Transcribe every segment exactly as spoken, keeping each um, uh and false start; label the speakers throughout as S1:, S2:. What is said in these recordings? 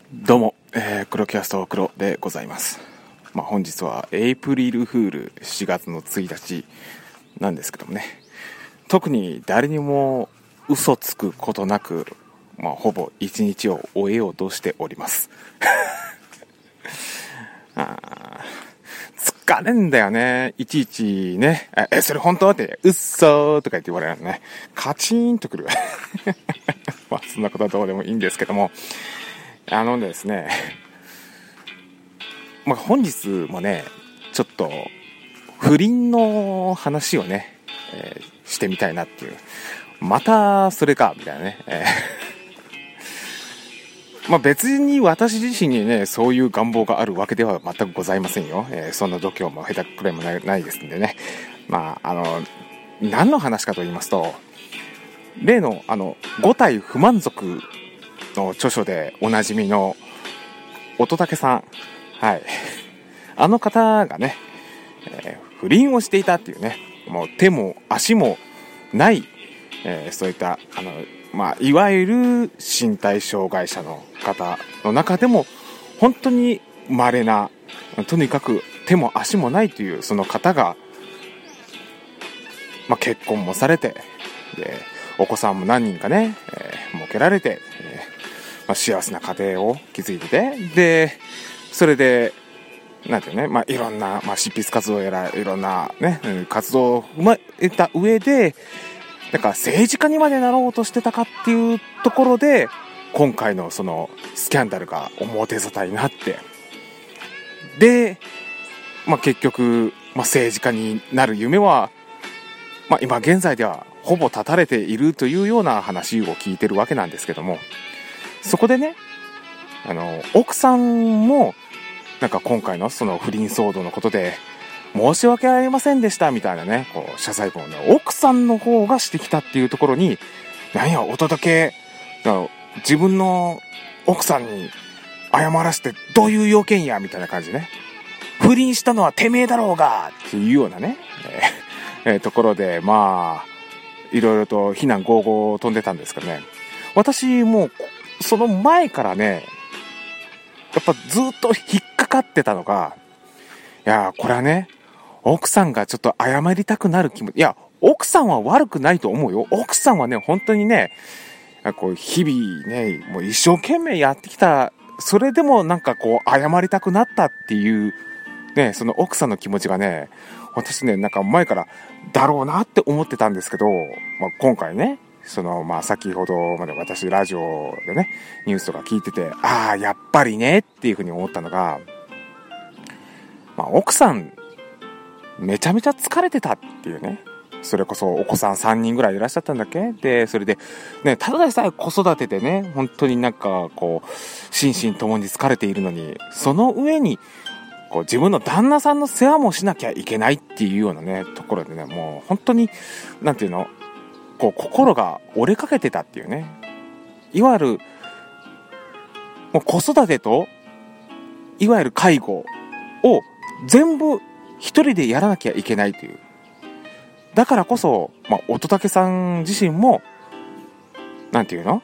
S1: どうも、えー、黒キャスト黒でございます。まあ、本日はエイプリルフールしがつのついたちなんですけどもね、特に誰にも嘘つくことなく、まあ、ほぼ一日を終えようとしておりますあ疲れんだよね、いちいちね。え、それ本当って、うっそーとか言って言われるのね、カチーンとくるまあそんなことはどうでもいいんですけども、あのですね、まあ、本日もね、ちょっと不倫の話をね、えー、してみたいなっていう。またそれかみたいなね、えー、まあ別に私自身にねそういう願望があるわけでは全くございませんよ。えー、そんな度胸も下手くれもない、ないですんでね。まああの何の話かと言いますと、例のあの五体不満足の著書でおなじみの乙武さん、はい、あの方がね、えー、不倫をしていたっていうね、もう手も足もない、えー、そういったあの、まあ、いわゆる身体障害者の方の中でも本当に稀な、とにかく手も足もないというその方が、まあ、結婚もされて、でお子さんも何人かね、えー、設けられて、えーまあ、幸せな家庭を築いてて、でそれでなんていうね、まあ、いろんな、まあ、執筆活動やらいろんなね、うん、活動を踏まえた上で、なんか政治家にまでなろうとしてたかっていうところで、今回のそのスキャンダルが表沙汰になって、で、まあ、結局、まあ、政治家になる夢は、まあ、今現在ではほぼ絶たれているというような話を聞いてるわけなんですけども、そこでね、あの奥さんもなんか今回のその不倫騒動のことで申し訳ありませんでしたみたいなね、こう謝罪文をね、奥さんの方がしてきたっていうところに、なんやお届け自分の奥さんに謝らせてどういう要件やみたいな感じでね、不倫したのはてめえだろうがっていうようなね、えーえー、ところで、まあいろいろと非難合々飛んでたんですけどね、私もうその前からね、やっぱずっと引っかかってたのが、いやこれはね、奥さんがちょっと謝りたくなる気も、いや奥さんは悪くないと思うよ。奥さんはね本当にね、こう日々ねもう一生懸命やってきた、それでもなんかこう謝りたくなったっていうね、その奥さんの気持ちがね、私ねなんか前からだろうなって思ってたんですけど、まあ、今回ね、そのまあ先ほどまで私ラジオでねニュースとか聞いてて、ああやっぱりねっていうふうに思ったのが、まあ、奥さんめちゃめちゃ疲れてたっていうね。それこそお子さんさんにんぐらいいらっしゃったんだっけで、それでね、ただでさえ子育てでね本当になんかこう心身ともに疲れているのに、その上にこう自分の旦那さんの世話もしなきゃいけないっていうようなねところでね、もう本当になんていうの、こう心が折れかけてたっていうね、いわゆるもう子育てといわゆる介護を全部一人でやらなきゃいけないという。だからこそ、まあ、乙武さん自身もなんていうの、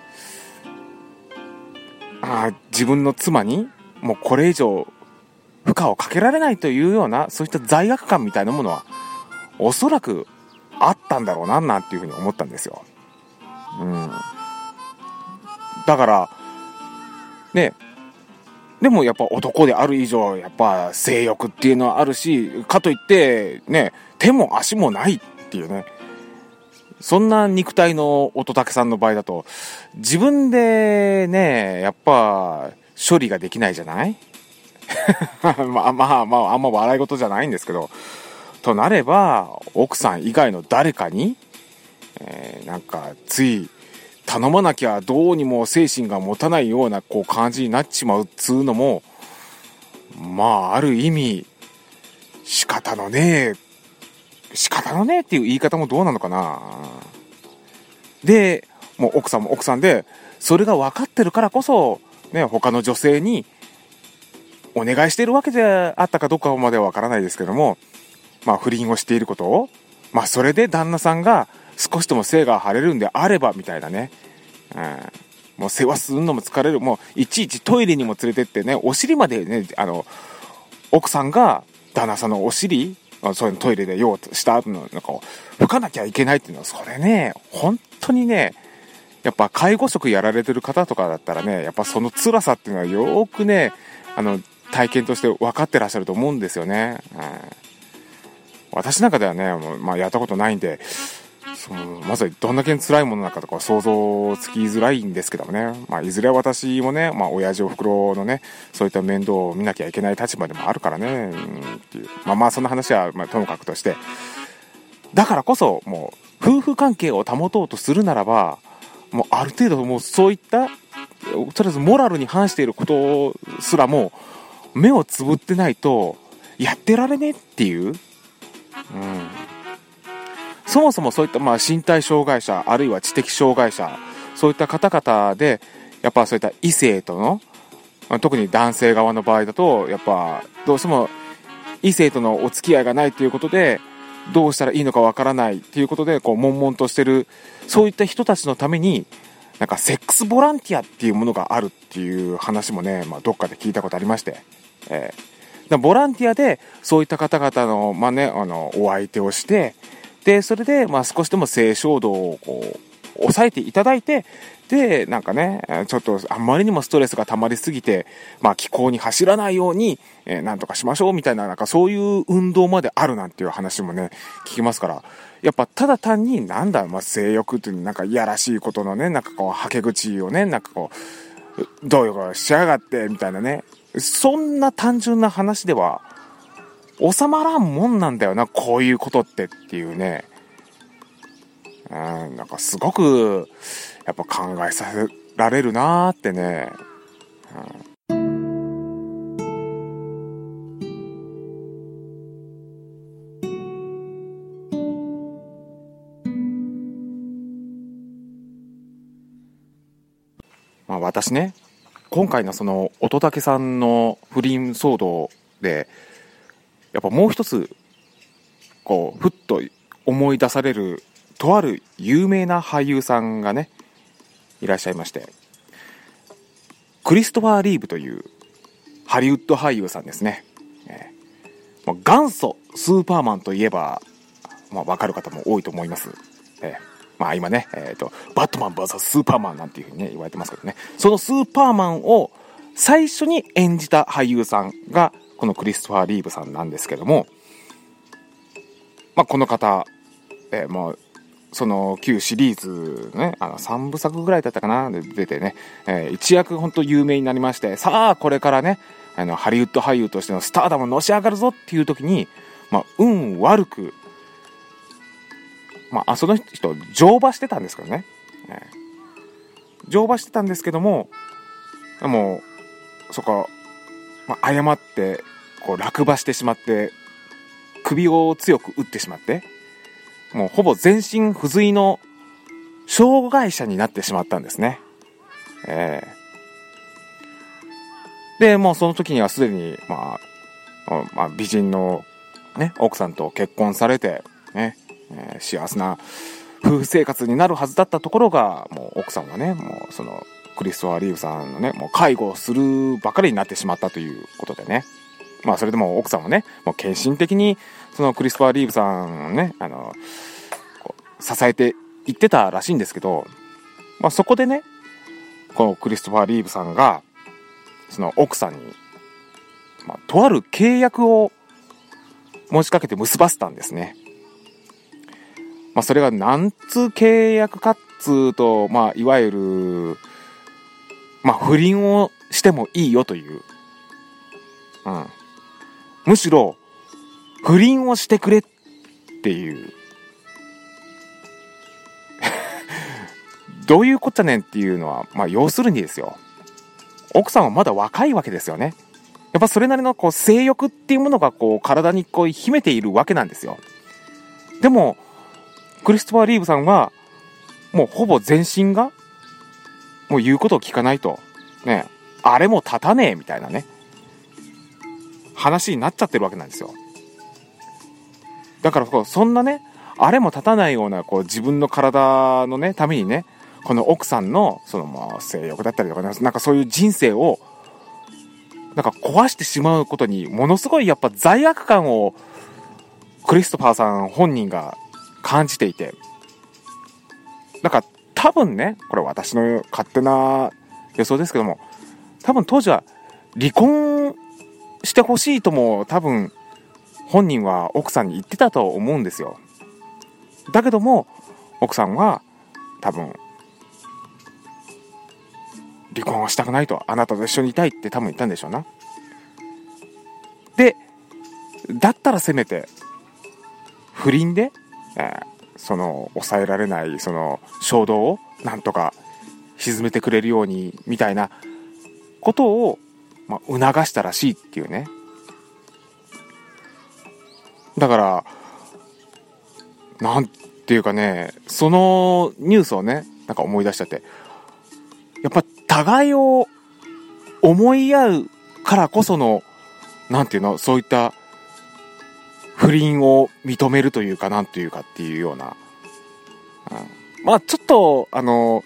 S1: あ自分の妻にもうこれ以上負荷をかけられないというような、そういった罪悪感みたいなものはおそらくあったんだろうななんていうふうに思ったんですよ。うん。だからね、でもやっぱ男である以上やっぱ性欲っていうのはあるし、かといってね手も足もないっていうね、そんな肉体の乙武さんの場合だと自分でねやっぱ処理ができないじゃないまあまあまああんま笑い事じゃないんですけど、となれば奥さん以外の誰かに、えー、なんかつい頼まなきゃどうにも精神が持たないようなこう感じになっちまうっつうのも、まあある意味仕方のねえ仕方のねえっていう言い方もどうなのかな。でもう奥さんも奥さんでそれが分かってるからこそね、他の女性にお願いしているわけであったかどうかまでは分からないですけども、まあ不倫をしていることを、まあそれで旦那さんが少しとも精が張れるんであればみたいなね、うん、 もう世話するのも疲れる、もういちいちトイレにも連れてってね、お尻までね、あの奥さんが旦那さんのお尻、そういうのトイレで用をした後のなんか拭かなきゃいけないっていうのは、それね本当にね、やっぱ介護職やられてる方とかだったらね、やっぱその辛さっていうのはよーくね、あの体験として分かってらっしゃると思うんですよね。うん、私なんかではね、もうまあ、やったことないんで、そのまさにどんだけ辛いものなのかとか想像つきづらいんですけどもね、まあ、いずれ私もね、まあ、親父おふくろのね、そういった面倒を見なきゃいけない立場でもあるからね、うんっていう、まあまあそんな話はまあともかくとして、だからこそもう夫婦関係を保とうとするならば、もうある程度もうそういったとりあえずモラルに反していることすらも目をつぶってないとやってられねえっていう、うん、そもそもそういったまあ身体障害者あるいは知的障害者、そういった方々でやっぱそういった異性との、特に男性側の場合だとやっぱどうしても異性とのお付き合いがないということでどうしたらいいのかわからないということでこう悶々としてる、そういった人たちのためになんかセックスボランティアっていうものがあるっていう話もね、まあ、どっかで聞いたことありまして、えー、だボランティアでそういった方々の、まあね、あのお相手をして、でそれでまあ少しでも性衝動をこう抑えていただいて、でなんかねちょっとあんまりにもストレスが溜まりすぎて、まあ、気候に走らないように、えー、なんとかしましょうみたいな、なんかそういう運動まであるなんていう話もね聞きますから、やっぱただ単になんだ、まあ、性欲っていうなんかいやらしいことのね、なんかこうはけ口をね、なんかこうどういうことしやがってみたいなね、そんな単純な話では収まらんもんなんだよな、こういうことってっていうね、うん、なんかすごくやっぱ考えさせられるなーってね、うん、まあ私ね、今回のその乙武さんの不倫騒動でやっぱもう一つこうふっと思い出されるとある有名な俳優さんがねいらっしゃいまして、クリストファー・リーブというハリウッド俳優さんですね。えー、もう元祖スーパーマンといえば、まあ、分かる方も多いと思います。えーまあ、今ね、えーと、バットマン ブイエス スーパーマンなんていうふうに、ね、言われてますけどね、そのスーパーマンを最初に演じた俳優さんがこのクリストファー・リーブさんなんですけども、まあ、この方、えー、もうその旧シリーズね、あのさんぶさくぐらいだったかなで出てね、えー、一躍本当有名になりまして、さあこれからねあのハリウッド俳優としてのスターダムのし上がるぞっていう時に、まあ、運悪く、まあ、その人乗馬してたんですけどね、えー、乗馬してたんですけども、もうそこ、まあ、誤ってこう落馬してしまって首を強く打ってしまって、もうほぼ全身不随の障害者になってしまったんですね。えー、でもうその時にはすでに、まあ、まあ美人の、ね、奥さんと結婚されて、ねえー、幸せな夫婦生活になるはずだったところが、もう奥さんはね、もうそのクリストファー・リーブさんのね、もう介護をするばかりになってしまったということでね。まあそれでも奥さんはね、もう献身的にそのクリストファー・リーブさんをね、あの支えていってたらしいんですけど、まあそこでね、このクリストファー・リーブさんがその奥さんに、まあ、とある契約を持ちかけて結ばせたんですね。まあそれがなんつう契約かっつうと、まあいわゆるまあ不倫をしてもいいよという、うん。むしろ不倫をしてくれっていうどういうこっちゃねんっていうのは、まあ要するにですよ、奥さんはまだ若いわけですよね。やっぱそれなりのこう性欲っていうものがこう体にこう秘めているわけなんですよ。でもクリストファー・リーブさんはもうほぼ全身がもう言うことを聞かないとね、あれも立たねえみたいなね話になっちゃってるわけなんですよ。だからこうそんなね、あれも立たないようなこう自分の体のねためにね、 この奥さんのそのまあ性欲だったりとかね、なんかそういう人生をなんか壊してしまうことにものすごいやっぱ罪悪感をクリストファーさん本人が感じていて、なんか多分ね、これ私の勝手な予想ですけども、多分当時は離婚してほしいとも多分本人は奥さんに言ってたと思うんですよ。だけども奥さんは多分離婚はしたくないと、あなたと一緒にいたいって多分言ったんでしょうな。で、だったらせめて不倫で、えー、その抑えられないその衝動をなんとか沈めてくれるようにみたいなことを、まあ、促したらしいっていうね。だからなんていうかね、そのニュースをねなんか思い出しちゃって、やっぱ互いを思い合うからこそのなんていうの、そういった不倫を認めるというかなんというかっていうような、うん、まあちょっとあの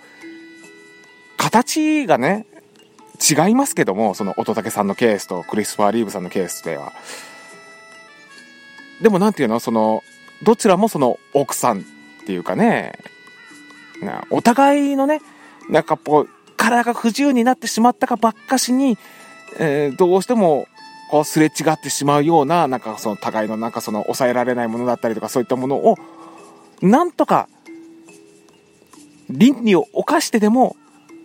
S1: 形がね違いますけども、その乙武さんのケースとクリストファー・リーブさんのケースでは、でもなんていうの、そのどちらもその奥さんっていうかね、なお互いのねなんかこう体が不自由になってしまったかばっかしに、えー、どうしてもこうすれ違ってしまうような、なんかその互いのなんかその抑えられないものだったりとか、そういったものをなんとか倫理を犯してでも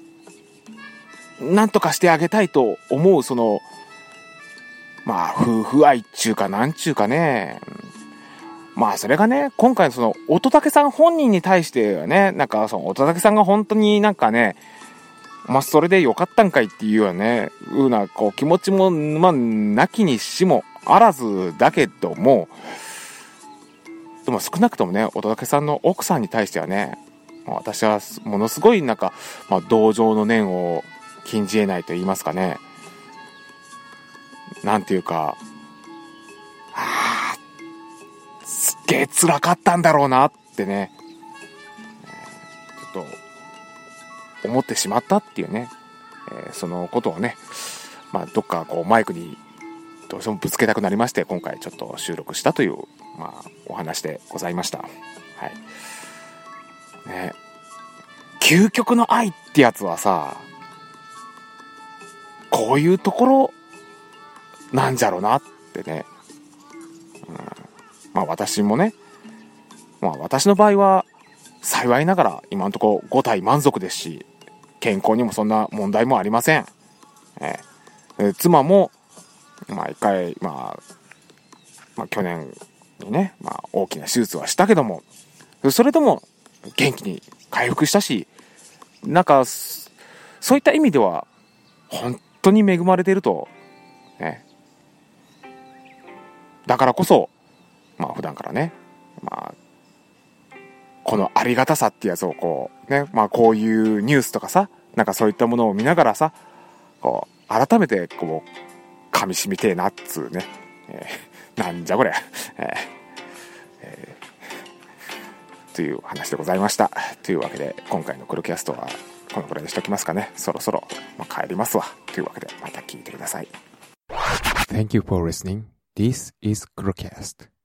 S1: なんとかしてあげたいと思う、そのまあ夫婦愛っちゅうかなんちゅうかね、まあそれがね今回のその乙武さん本人に対してはね、なんかその乙武さんが本当になんかね、まあそれでよかったんかいっていうようなね、うーなこう気持ちもまあなきにしもあらずだけども、でも少なくともね乙武さんの奥さんに対してはね、私はものすごいなんか、まあ、同情の念を禁じ得ないと言いますかね、なんていうか、あーすっげえ辛かったんだろうなってね、ちょっと思ってしまったっていうね、えー、そのことをね、まあ、どっかこうマイクにどうしてもぶつけたくなりまして、今回ちょっと収録したという、まあ、お話でございました。はい。ね、究極の愛ってやつはさ、こういうところなんじゃろうなってね、うん、まあ私もね、まあ私の場合は幸いながら今のところご体満足ですし、健康にもそんな問題もありません。えー、妻もまあ一回、まあ、まあ去年にね、まあ大きな手術はしたけども、それでも元気に回復したし、なんかそういった意味では本当に恵まれていると、ね、だからこそまあ普段からね、まあこのありがたさってやつをこうね、まあこういうニュースとかさ、なんかそういったものを見ながらさ、こう改めてこう噛み締みてえなっつうね、えー、なんじゃこれ、えーえー、という話でございました。というわけで今回の黒キャストはこのくらいにしときますかね。そろそろ、まあ、帰りますわ。というわけでまた聞いてください。Thank you for listening. This is Crocast.